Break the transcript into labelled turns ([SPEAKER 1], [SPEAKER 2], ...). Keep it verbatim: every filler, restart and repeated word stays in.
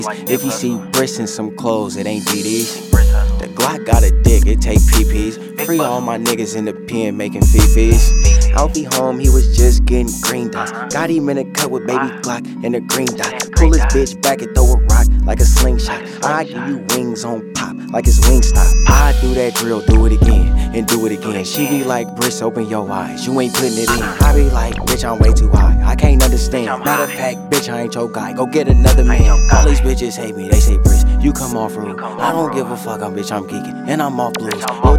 [SPEAKER 1] If you see Briss in some clothes, it ain't D Ds. The Glock got a dick, it take P Ps. Free all my niggas in the pen making fifties. Alfie home, he was just getting green dots. Got him in a cut with baby Glock and a green dot. Pull his bitch back and throw a rock like a slingshot. I give you wings on pop like it's Wingstop. I do that drill, do it again and do it again. She be like, Briss, open your eyes, you ain't putting it in. I be like, bitch, I'm way too high, I can't understand. Matter of fact, bitch, I ain't your guy, go get another man. All these bitches hate me, they say, Briss, you come off rude. I don't give a fuck, I'm bitch, I'm geeking and I'm off blues.